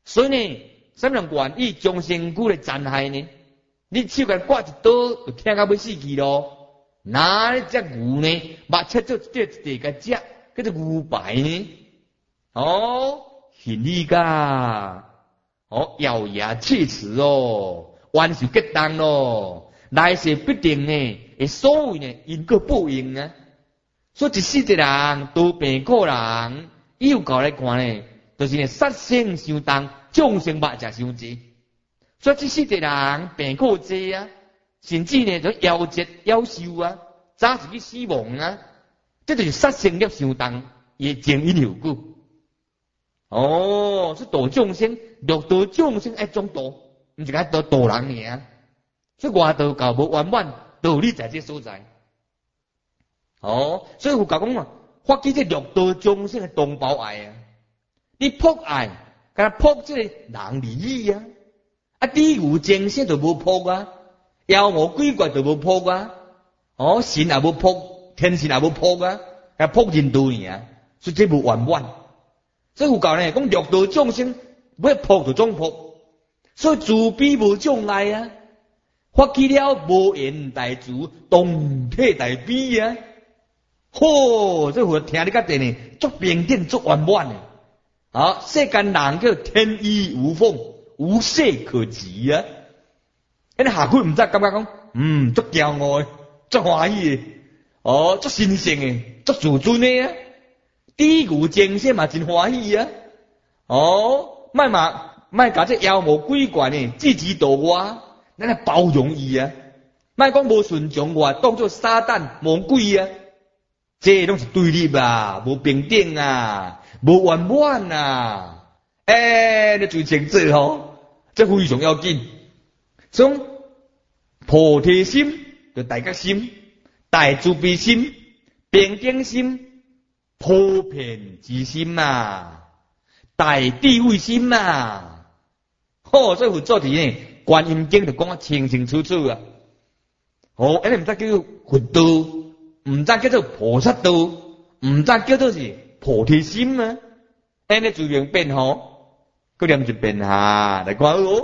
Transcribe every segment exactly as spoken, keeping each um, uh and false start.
所以呢，什么人愿意将身躯来残害呢？你手甲挂一刀，就听到要死去咯。哪只牛呢？目切做一块一块个食，叫做牛排呢？哦，很厉噶，哦，咬牙切齿哦，冤仇结党咯，来世必定呢，会所谓呢因果报应啊。所以一世一人都病苦人，以后搞来看呢，就是呢杀生伤重，众生肉食伤济。所以一世一人病苦济啊，甚至呢就夭折夭寿啊，早就去死亡啊，这就是杀生业伤重，也前因后果。哦，是度众生，六道众生爱中度，唔是讲度度人尔。所以外道教无圆满，道理在这所在。哦，所以佛教讲嘛，发起这六道众生的同胞爱啊，你迫爱，甲迫这个人利益啊，啊，地狱精神就无迫啊，妖魔鬼怪就无迫啊，哦，神也无迫，天神也无迫啊，甲迫人道尔，所以这无圆满。所以佛教呢讲六道众生要迫就总迫，所以慈悲无障碍啊，发起了无缘大慈，同体大悲啊。吼，这佛听你甲地呢，足平等足圆满的。啊，世间人叫天衣无缝，无懈可击啊。因为下句唔知感觉讲，嗯，足骄傲的，足欢喜的，哦，足神圣的，足自尊的啊。地狱精神嘛真欢喜啊。哦，莫嘛莫甲这妖魔鬼怪呢，自己度我，咱来包容伊啊。莫讲无顺从我，当作撒旦魔鬼啊。这拢是对立啊，无平等啊，无圆满啊，哎、欸，你最清楚吼，这非常要紧。所以菩提心、就大觉心、大慈悲心、平等心、普遍之心啊，大智慧心啊，好，所以佛做题呢，观音经就讲得清清楚楚啊。哦，安尼唔知叫佛道。唔知叫做菩萨道，唔知叫做是菩提心啊！安尼自然变好，佢念一遍下来看哦。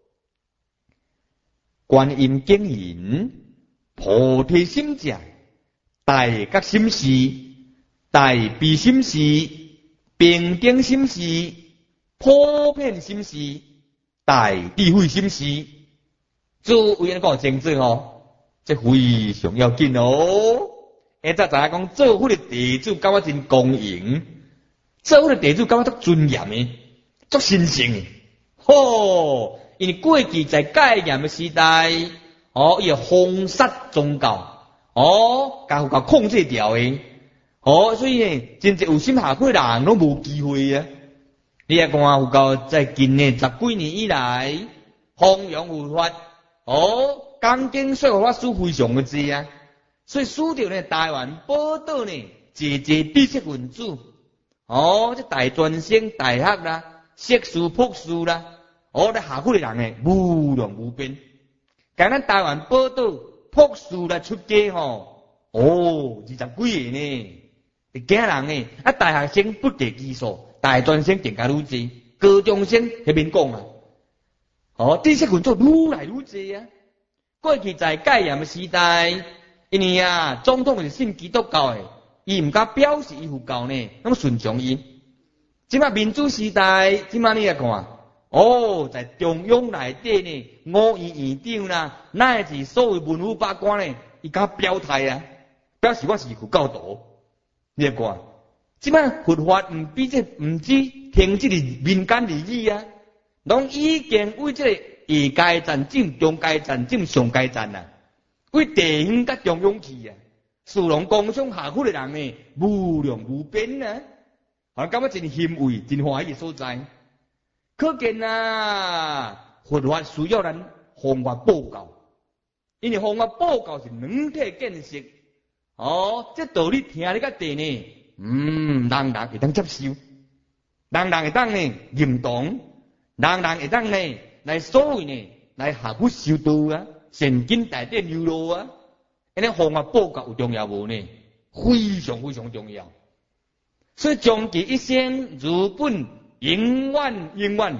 观音经言：菩提心者，大觉心是，大悲心是，平等心是，普遍心是，大智慧心是。做为安讲清楚哦，这非常要紧哦。下早知影讲做佛的弟子感觉真公平，做佛的弟子感觉足尊严的，足神圣的。吼，因为过去在戒严的时代，哦，伊封杀宗教，哦，甲佛教控制掉的，哦，所以呢，真正有心下悔的人拢无机会啊。你也看佛教在近呢十几年以来，弘扬佛法，哦，讲经说法师非常的多啊。所以使到呢台湾宝岛呢，济济知识分子，哦，这大专生、大学啦、硕士、博士啦，哦，咧下苦的人呢，无量无边。讲咱台湾宝岛博士来出家吼，哦，二十几个呢，一家人呢，啊，大学生不计其数，大专生更加愈多，高中生迄边讲啊，哦，知识分子愈来愈多啊。过去在戒严的时代。因为啊，总统是信基督教的，伊唔敢表示伊佛教呢，那么顺从伊。即摆民主时代，即摆你来看，哦，在中央内底呢，五院院长啦，乃至所有文武百官呢，伊敢表态啊，表示我是佛教徒。你来看，即摆佛法唔比这唔止停止的民间利益啊，拢已经为这个下阶战争、中阶战争、上阶战啊。为地方甲中央去啊，士农工商下苦的人呢，无量无边啊，我感觉真欣慰、真欢喜的所在。可见啊，佛法需要咱弘法布教，因为弘法布教是两体建设。哦，这道理听你个地呢，嗯，人人会当接受，人人会当呢认同，人人会当呢来所谓呢来下苦修道啊。现今大典流露啊，安尼弘法布教有重要无呢？非常非常重要。所以终其一生如本永远永远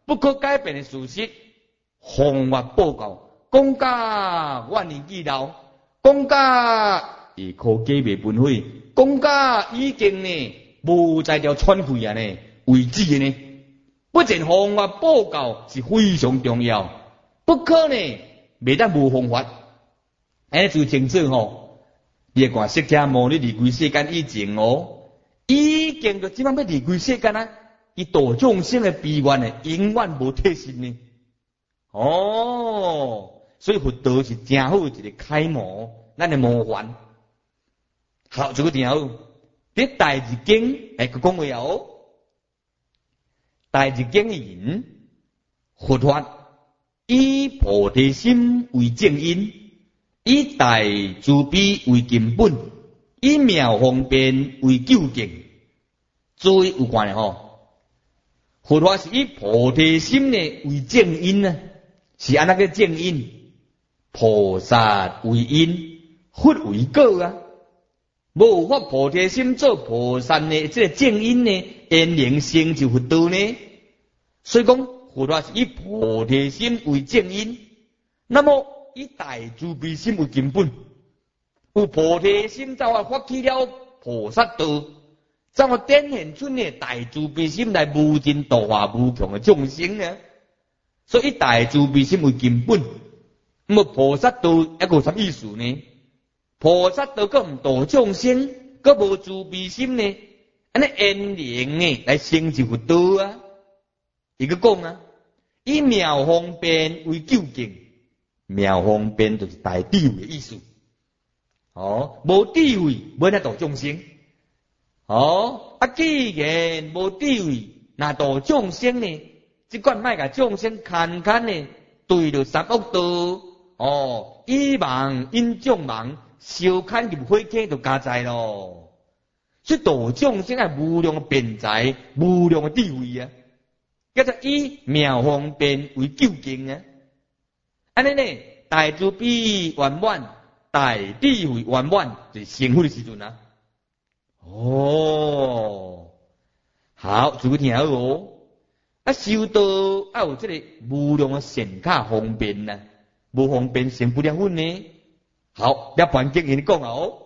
不可改变的事实，奉我报告，讲假万年记牢，讲假亦可假袂分悔，讲假已经呢无在条喘气啊呢，为止呢，不仅奉我报告是非常重要，不可呢袂当无方法，安就清楚吼，你看释迦牟尼离开世间以前哦，已经就即番要离开世间啊。伊度众生的悲愿呢，永远无退失呢。哦，所以佛道是真好一个楷模，咱的模范。好，这个挺好。这大日经哎，佢讲话哦，大日经言佛法以菩提心为正因，以大慈悲为根本，以妙方便为究竟。注意有关的吼。佛法是以菩提心呢为正因呢，是按那个正因，菩萨为因，佛为果啊。无法菩提心做菩萨呢，这个正因呢，因能成就佛道呢。所以讲，佛法是以菩提心为正因，那么以大慈悲心为根本。有菩提心，才会发起了菩萨道。怎么展现出呢大慈悲心来无尽度化无穷的众生呢？所以大慈悲心为根本。那么菩萨道一个什么意思呢？菩萨道佮唔度众生，佮无慈悲心呢？安尼因缘呢来成就佛道啊！伊个讲啊，以妙方便为究竟，妙方便就是大智慧的意思。哦，无智慧无得度众生。哦，啊，既然无智慧，那度众生呢？即管卖甲众生看看呢，对着三恶道，哦，以盲因众盲，烧砍入火坑就加在咯。所以度众生系无量的辩才，无量的智慧啊！叫做以妙方便为究竟啊！安尼呢，大慈悲圆满，大智慧圆满，就是成佛的时阵啊！哦，好，注意听好哦。啊，修道啊有这个无量的善巧方便呐，无方便成不了佛呢。好，涅槃经言讲哦，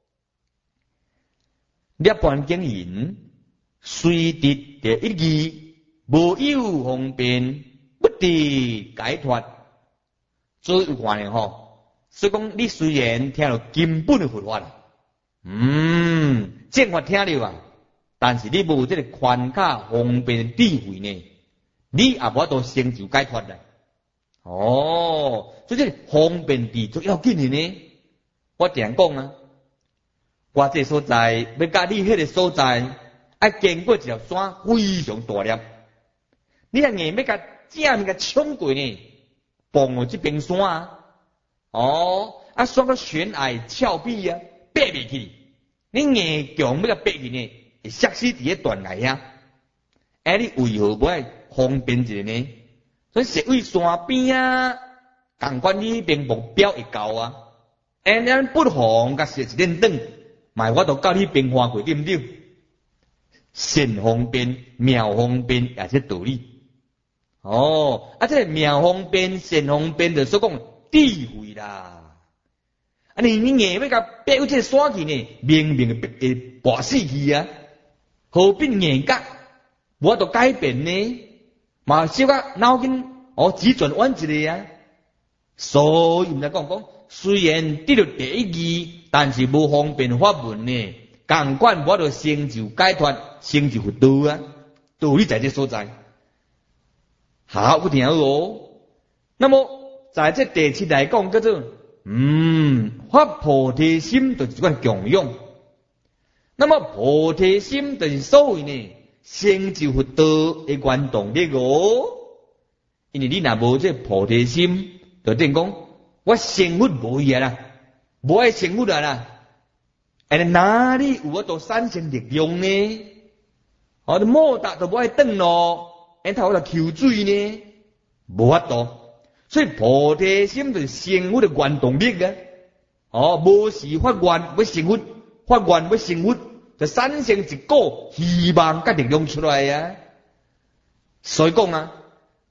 涅槃经言虽得第一义，无有方便，不得解脱。所以有关的吼，所以讲你虽然听到根本的佛法啦。嗯，正法听了啊，但是你无这个宽巧方便的智慧呢，你也无法度成就解脱啦。哦，所以这个方便智最要紧的呢。我常讲啊，我这所在要甲你迄个所在，要经过一条山非常大粒，你若硬要甲正面甲冲过呢，蹦到这边山啊，哦，啊山个悬崖峭壁啊。爬袂去，你硬强要甲爬去呢，会摔死伫个断崖啊！哎，你为何不爱方便一下呢？所以设位山边啊，共款你迄边目标会到啊！哎，咱不妨甲设一点灯，买我都到你边花过，对不对？善方便、妙方便也是道理。哦，啊，这个妙方便、善方便就所讲智慧啦。啊！你你硬要甲爬有这个山去呢，明明会跋死去啊！何必硬甲？我都改变呢，嘛小可脑筋哦急转弯一个啊！所以毋才讲讲，虽然得到第一义，但是无方便法门呢，共款我着成就解脱，成就佛道啊！道理在这所在。好，不听好哦。那么在这第七来讲，叫做。嗯，发菩提心就是一款供养。那么菩提心就是所谓呢，成就佛道的原动力哦。因为你若无这菩提心，就等于讲我成佛无去啊啦，无爱成佛啊啦。哎，哪里有法度产生力量呢？哦，你莫达都无爱转咯，哎，他有法度求水呢，无法度。所以菩提心就是成佛的原动力啊！哦，无时发愿要成佛，发愿要成佛，就产生一股希望甲力量出来啊！所以讲啊，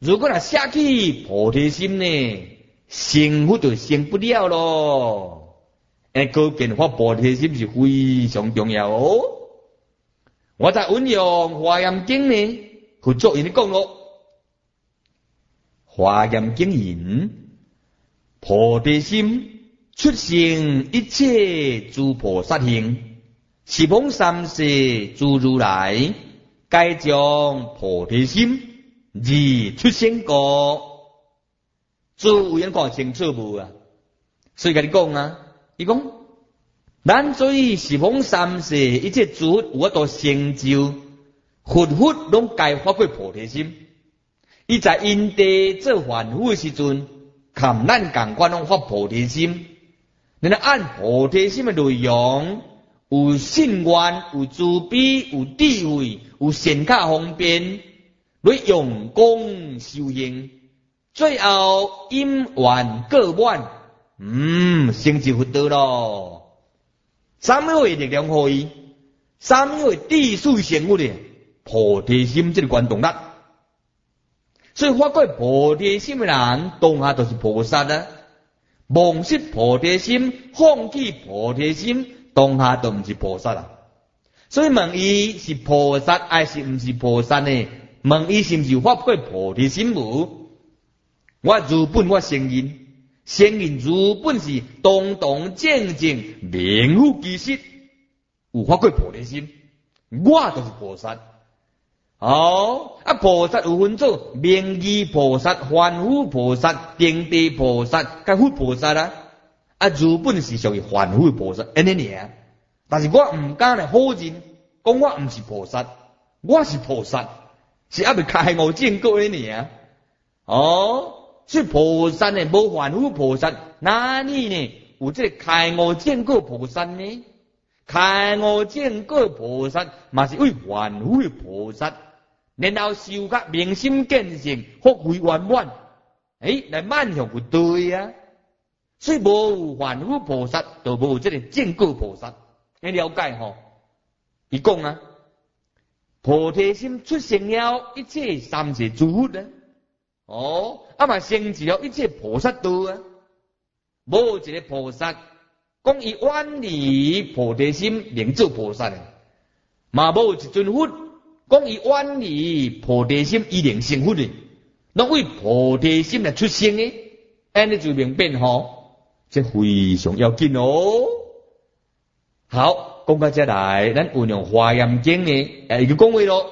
如果若舍弃菩提心呢，成佛就成不了咯。诶，可见发菩提心是非常重要哦。我在运用《华严经》呢，去做因讲咯。《华严经》言：菩提心出生一切诸菩萨行，十方三世诸如来，皆将菩提心而出生过。诸有人讲清楚无啊？所以甲你讲啊，伊讲咱做十方三世一切诸佛有法度成就，佛佛拢该发过菩提心。伊在因地做凡夫的时阵，含咱共款拢发菩提心。你若按菩提心的内容，有信愿，有慈悲，有智慧，有善巧方便，来用功修行，最后因缘果满，嗯，成就佛道咯。什么会力量可以？什么会智慧成佛呢？菩提心这个关动力。所以发过菩提心的人，当下就是菩萨啊。忘失菩提心，放弃菩提心，当下都唔是菩萨啊。所以问伊是菩萨还是唔是菩萨呢？问伊是唔是发过菩提心无？我如本我承认。承认如本是堂堂正正名副其实有发过菩提心，我就是菩萨。哦，啊菩萨有分做名义菩萨、凡夫菩萨、定地菩萨、甲佛菩萨啦。啊如本是属于凡夫菩萨，安尼尔。但是我唔敢来否认，讲我唔是菩萨，我是菩萨，是还未开悟正果安尼尔。哦。所以菩萨呢，无凡夫菩萨，哪里呢有这开悟正果菩萨呢？开悟正果菩萨嘛是为凡夫的菩萨，然后修甲明心见性，福慧圆满，诶，来满向不对啊。所以无凡夫菩萨，就无这个正果菩萨。你了解吼？伊讲啊，菩提心出生了，一切三世诸佛呢。哦，啊嘛成就了一切菩萨道啊！无一个菩萨讲伊远离菩提心，能做菩萨的，嘛无一尊佛讲伊远离菩提心，伊能成佛的，拢为菩提心来出生的，安尼就明白吼，这非常要紧哦。好，讲到这来，咱运用华严经呢，诶，伊就讲话咯。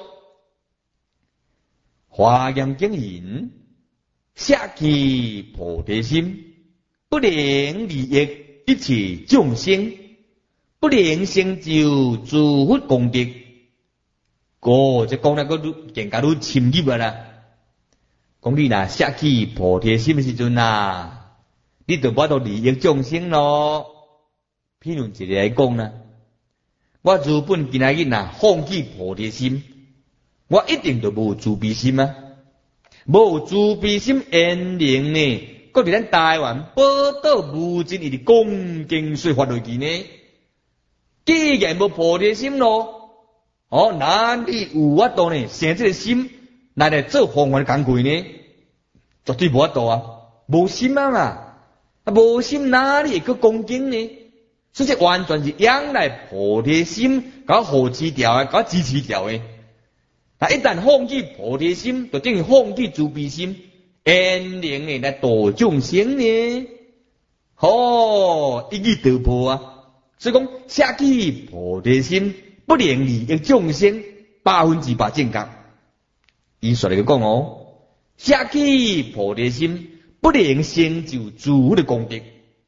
华严经言。舍弃菩提心，不能利益一切众生，不能成就诸佛功德。哦，这讲得个更加愈深入啊啦！讲你若舍弃菩提心的时阵啊，你就无到利益众生咯。譬如一个来讲啦，我如本今仔日若放弃菩提心，我一定就无慈悲心啊。无慈悲心缘灵呢，搁伫咱台湾宝岛无尽伊的恭敬说法落去呢。既然无菩提心咯，哦，哪里有法度呢？生这个心来来做方法工具呢？绝对无法度啊！无心啊嘛，啊无心哪里会去恭敬呢？所以这完全是仰赖菩提心，搞护持掉啊，搞支持掉诶。那一旦放弃菩提心，就等于放弃慈悲心，缘灵呢来度众生呢，哦，一语道破啊！所以讲舍弃菩提心，不能利益众生，百分之百正确。伊说来个讲哦，舍弃菩提心，不能成就诸佛的功德。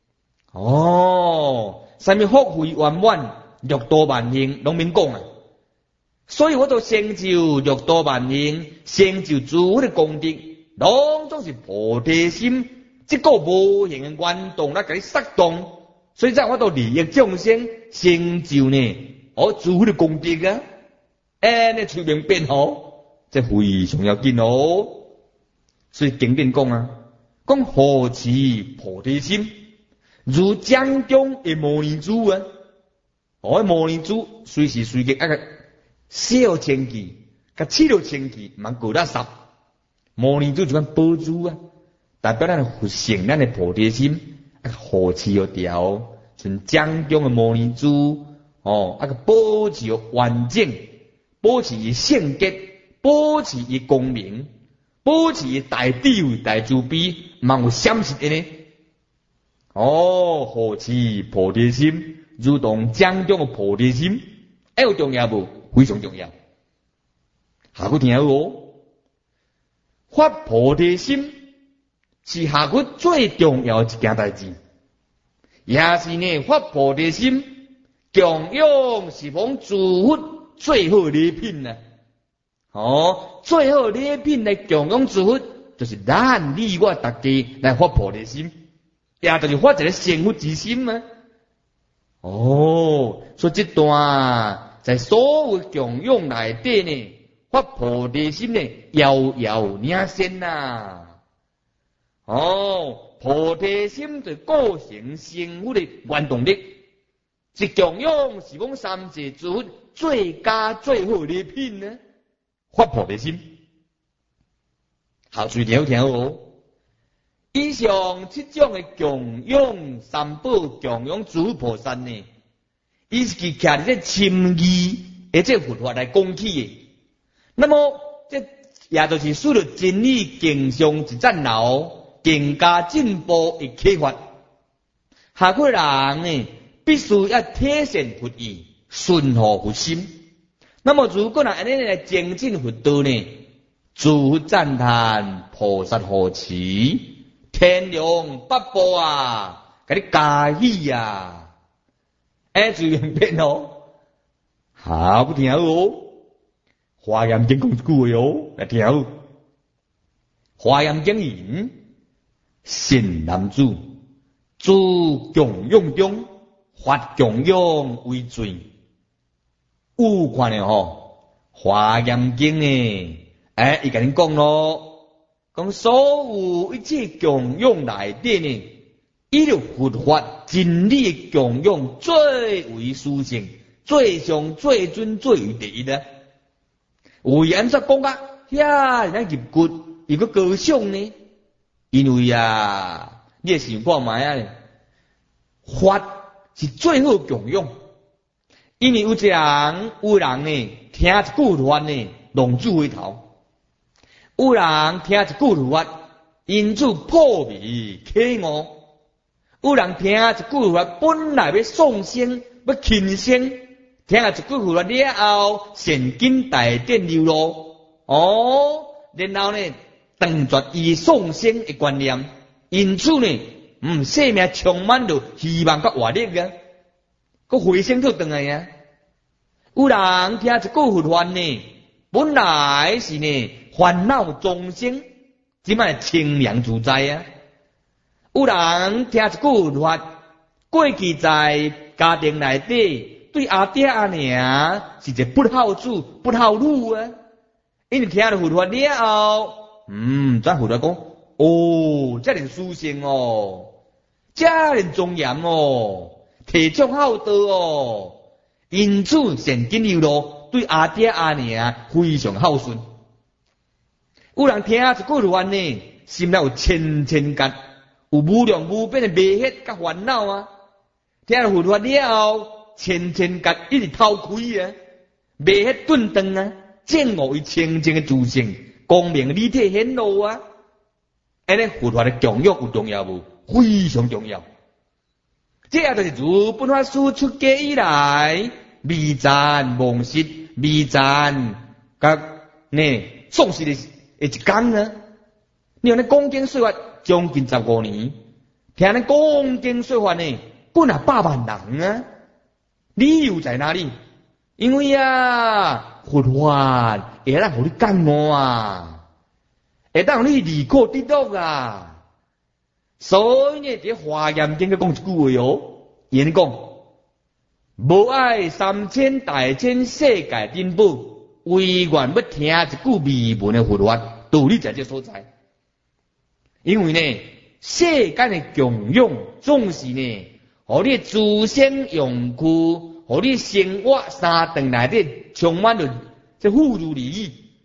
哦，什么福慧圆满、六度万行，拢免讲啊。所以我都成就六度万行，成就诸佛的功德，拢总是菩提心，这个无形的原动来给你塞动，所以这样我都利益众生，成就呢，哦，诸佛的功德啊，安尼出名变好，这非常要紧哦。所以经典讲啊，讲护持菩提心，如江中的摩尼珠啊，哦，摩尼珠随时随地那个。小千字，甲七六千字，蛮过得十。 摩尼珠就款宝珠啊，代表咱佛性，咱的菩提心，啊，护持有调，像掌中的摩尼珠，哦，啊个保持有完整，保持伊圣洁，保持伊光明，保持伊大智慧、大慈悲，万有闪失的呢。哦，护持菩提心，如同掌中的菩提心，还有重要无？非常重要。下句听好哦。发菩提心是下句最重要一件代志，也是呢发菩提心供养是奉诸佛最好礼品啊！哦，最好礼品来供养诸佛，就是咱你我大家来发菩提心，也就是发一个成佛之心啊！哦，所以这段在所有供养内底呢。发菩提心呢，遥遥领先呐！哦，菩提心就构成成佛的原动力，是供养是讲三界诸佛最佳最好礼品呢。发菩提心，好，注意听听哦。以上七种的供养三宝供养诸佛菩萨呢，伊是徛伫这深义而这佛法来讲起的。那么，这也就是属于真理经上一赞劳，更加进步的启发。下个人呢，必须要体现佛意，顺和佛心。那么，如果呢，安尼来精进佛道呢，诸佛赞叹，菩萨护持，天龙八部啊，给你加喜啊！哎，注意变哦，好不听哦。华严经讲一句话哦，来听好。华严经言：善男子，诸供养中，发供养为最。有看了吼，华严经呢，哎，伊甲恁讲咯，讲所有一切供养内底呢，伊就佛法真理供养最为殊胜，最上最尊最为第一的。为安怎讲啊？遐人家入骨，伊个高尚呢？因为啊，你也想看卖啊，法是最好供养。因为有一人，有人呢，听一句法呢，浪子回头；有人听一句法，因此破迷启悟；有人听一句法，本来要送生，要轻生。听了一句话了后，善根大点流露，哦，然后呢，断绝伊送生的观念，因此呢，嗯，生命充满着希望甲活力啊，佮回升倒转来呀。有人听一句佛法呢，本来是呢烦恼众生，即摆清凉自在啊。有人听一句佛法，过去在家庭内底。对阿爹阿娘是一个不好主不好女啊，因为听了佛法了后，嗯，咱佛法讲，哦，这人殊胜哦，这人庄严哦，体足好道哦，因此善根流露，对阿爹阿娘非常孝顺。有人听一句佛法呢，心内有千千结，有无量无边的迷惑甲烦恼啊，听了佛法了后。千千结一直透开啊，未迄顿顿啊，证悟伊清净的自性，光明的理体显露啊。安尼佛法的供养有重要无？非常重要。这也就是自本法师出家以来，微赞忘失、微赞甲呢丧失的一天啊。你用咧讲经说法将近十五年，听咧讲经说法呢，过若百万人啊。理由在哪里？因为啊，佛法会让互你感悟啊，会当你离苦得乐啊。所以呢，伫华严经讲一句话哦，言讲无爱三千大千世界珍宝，唯愿要听一句微文的佛法，道理在这所在。因为呢，世间的供养总是呢。互你自身用具，互你生活三顿内底充满着这富裕利益，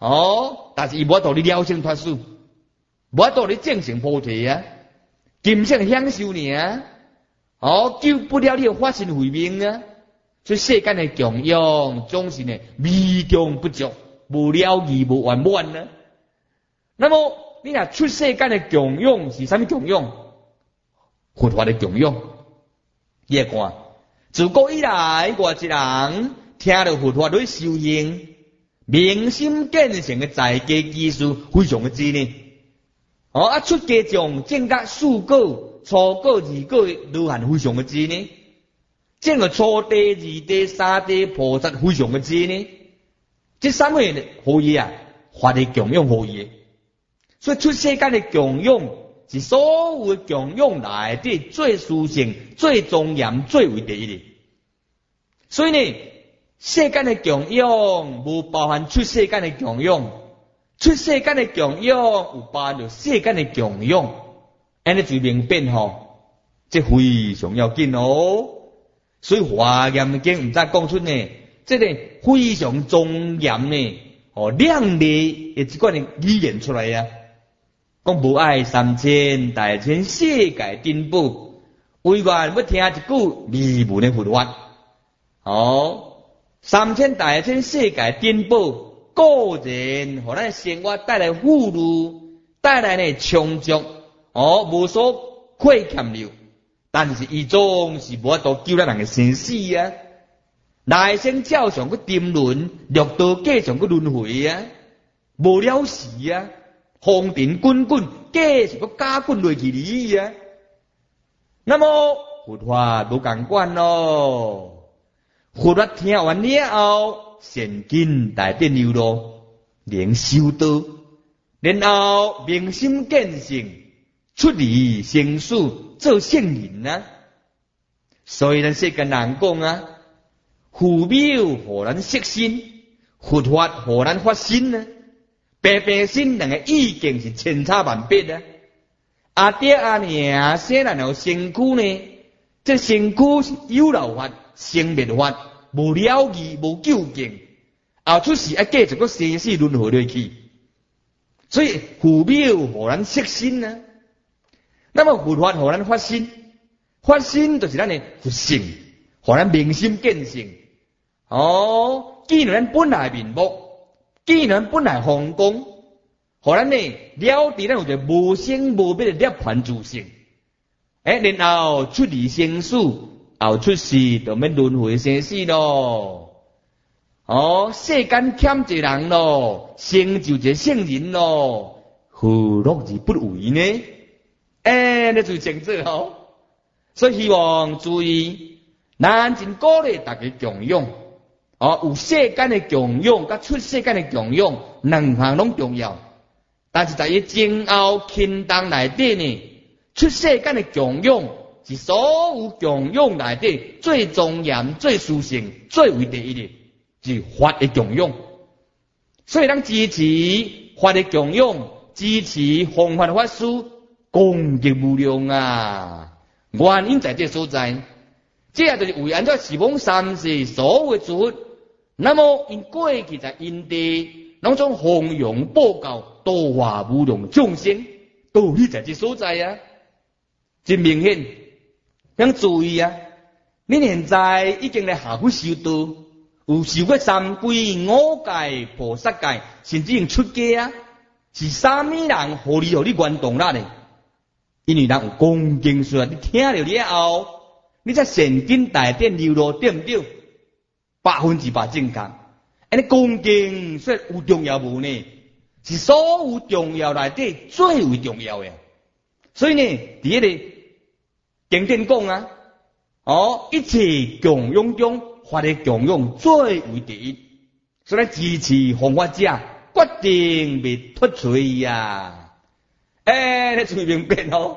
哦，但是伊无道理了生脱死，无道理正成菩提啊，今生享受尔，哦，救不了你法身慧命啊。所以世间的供养总是呢微中不足，无了义无圆满呢。那么你若出世间的供养是啥物供养？佛法的供养。你来看，自古以来，外一人听到佛法来修行，明心见性的在家技术非常的精呢。哦，啊出家众正觉四果、初果、二果都还非常的精呢。这个初地、二地、三地菩萨非常的精呢。这三个人何以啊？法的供养何以？所以出世间的供养是所有的供养内底最殊胜、最庄严、最为第一的。所以呢，世间的供养无包含出世间的供养，出世间的供养有包含着世间的供养，安尼就明变吼，这非常要紧哦。所以华严经唔再讲出呢，这个非常庄严呢，哦亮丽的一款的语言出来呀、啊。讲无爱三千大千世界珍宝，唯愿要听一句微文的佛法。哦，三千大千世界珍宝，固然互咱生活带来富裕，带来呢充足，哦无所亏欠了。但是伊总是无法度救咱人嘅生死啊！来生照常去沉沦，六道继续去轮回啊，无了时啊！风尘滚滚，继续去加滚落去哩啊！那么佛法无共款咯，佛法听完了后，善根大变流露，能修道，然后明心见性。出离生死做圣人啊！所以咱世间人讲啊，佛妙互咱色心，佛法互咱发心啊。白白心两个意境是千差万别啊！阿爹阿娘生然后身躯呢，这身躯是有漏法、生灭法，无了义、无究竟，后出世啊，继续个生死轮回落去。所以佛妙互咱色心啊！那么佛法互咱发心，发心就是咱的佛性，互咱明心见性。哦，既然咱本来面目，既然本来风光，互咱呢了知咱有一个无生无灭的涅槃自性。哎，然后出离生死，后出世就免轮回生死咯。哦，世间欠一人咯，成就一个圣人咯，何乐而不为呢？哎，你最清楚哦。所以希望注意，咱真鼓励大家供养。哦，有世间的供养，甲出世间的供养，两项拢重要。但是在伊前后轻重内底呢，出世间的供养是所有供养内底最庄严、最殊胜、最为第一的，是法的供养。所以咱支持法的供养，支持弘法法师。功德无量啊！原因在这所在，这也就是为安怎十方三世所有的诸佛，那么因过去在因地，拢总弘扬报告度化无量众生，道理在这所在啊！真明显，请注意啊！你现在已经来下苦修道，有受过三皈五戒、菩萨戒，甚至已经出家啊！是啥物人互你互你原动力呢？因为咱有恭敬说，你听了了后，你才善根大典流露，对不对？百分之百正确。安尼恭敬说有重要无呢？是所有重要内底最为重要的。所以呢，伫迄个经典讲啊，哦，一切供养中，法的供养最为第一。所以支持弘法者，决定袂脱嘴呀。哎，你最明白哦！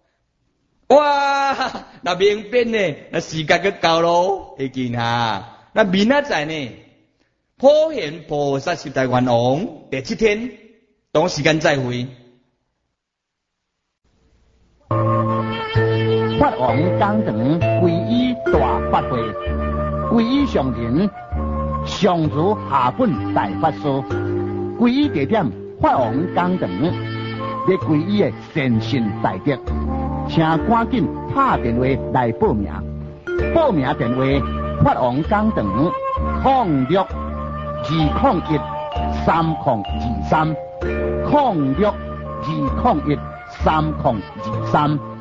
哇，那明白呢？那时间就到咯，会见哈。那明仔载呢？普贤菩萨十大愿王第七天，同时间再会。 法王讲堂皈依大法会，皈依上人上主下本大法师。 皈依地点法王讲堂，要皈依的善信大德，请赶紧打电话来报名。报名电话：法王讲堂零六二零一三零二三零六二零一三零二三。